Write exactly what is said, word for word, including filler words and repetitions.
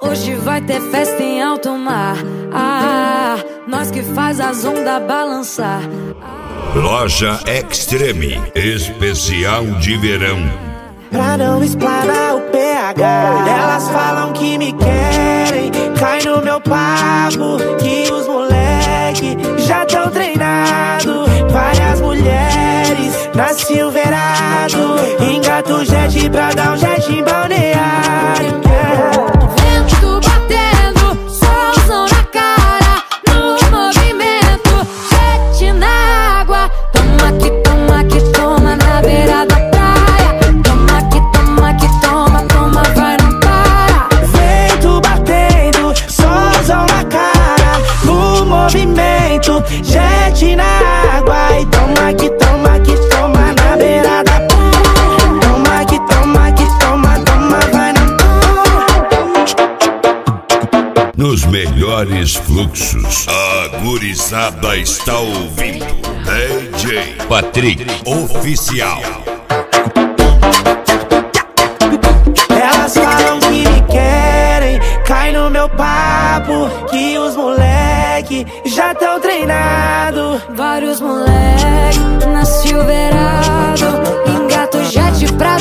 Hoje vai ter festa em alto mar. Ah, nós que faz as ondas balançar. Loja Extreme, especial de verão. Pra não explanar o P H, elas falam que me querem. Cai no meu papo, que os moleque já tão treinado. Várias mulheres na Silverado, engata o jet pra dar um jet em balneário. Vento batendo, solzão na cara, no movimento, jet na água. Toma que toma que toma na beira da praia. Toma que toma que toma, toma, vai, não para. Vento batendo, solzão na cara, no movimento, jet na água. E toma que toma que toma na beira da praia. Toma que toma que toma, toma, vai, não para. Nos melhores fluxos, a gurizada está ouvindo D J Patrick Oficial. Elas falam que me querem, cai no meu papo, que os moleque já tão treinado. Vários moleque na Silverado, engata o jet pra